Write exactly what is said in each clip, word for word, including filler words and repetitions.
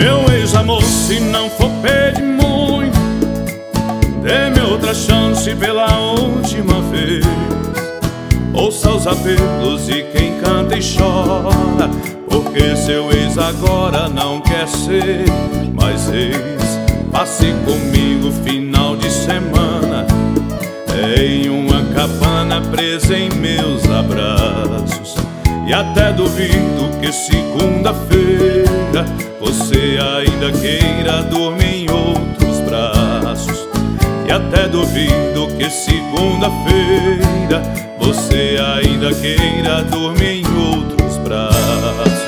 Meu ex-amor, se não for pedir muito, dê-me outra chance pela última vez. Ouça os apelos de quem canta e chora, porque seu ex agora não quer ser mais ex. Passe comigo final de semana em uma cabana presa em meus abraços. E até duvido que segunda-feira você ainda queira dormir em outros braços. E até duvido que segunda-feira você ainda queira dormir em outros braços.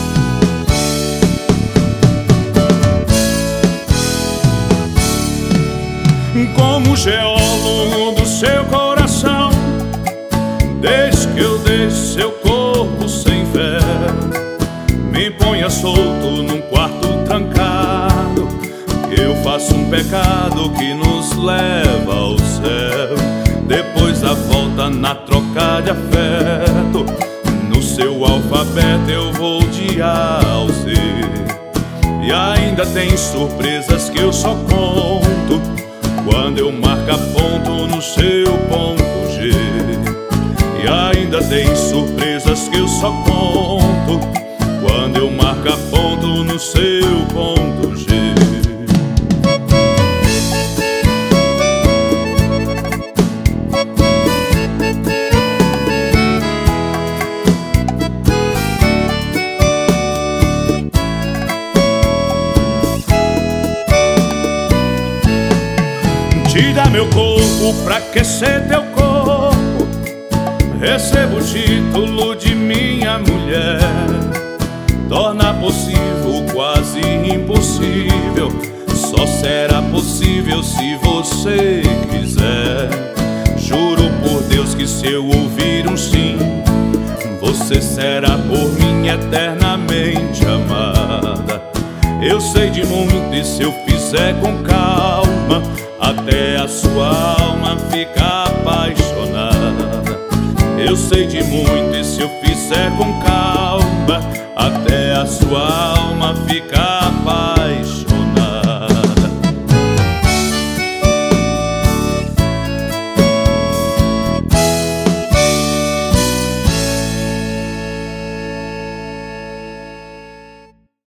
Como geólogo do seu coração, desde que eu deixe seu corpo sem fé, me ponha solto num quarto trancado, que eu faço um pecado que nos leva ao céu. Depois da volta na troca de afeto, no seu alfabeto eu vou de A ao Z. E ainda tem surpresas que eu só conto quando eu marco ponto no seu ponto G. E ainda tem surpresas que eu só conto quando eu marco ponto no seu ponto G. Te dá meu corpo pra aquecer teu corpo, recebo o título de minha mulher. Torna possível o quase impossível, só será possível se você quiser. Juro por Deus que se eu ouvir um sim, você será por mim eternamente amada. Eu sei de muito e se eu fizer com calma, até a sua alma ficar apaixonada. Eu sei de muito e se eu fizer com calma, até a sua alma ficar